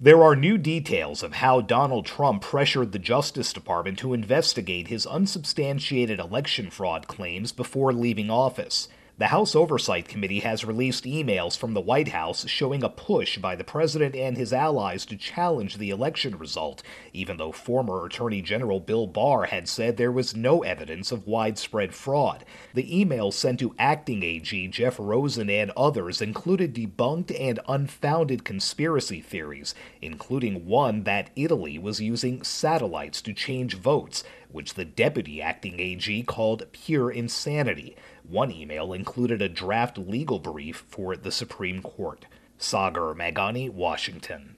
There are new details of how Donald Trump pressured the Justice Department to investigate his unsubstantiated election fraud claims before leaving office. The House Oversight Committee has released emails from the White House showing a push by the president and his allies to challenge the election result, even though former Attorney General Bill Barr had said there was no evidence of widespread fraud. The emails sent to Acting AG Jeff Rosen and others included debunked and unfounded conspiracy theories, including one that Italy was using satellites to change votes, which the deputy acting AG called pure insanity. One email included a draft legal brief for the Supreme Court. Sagar Magani, Washington.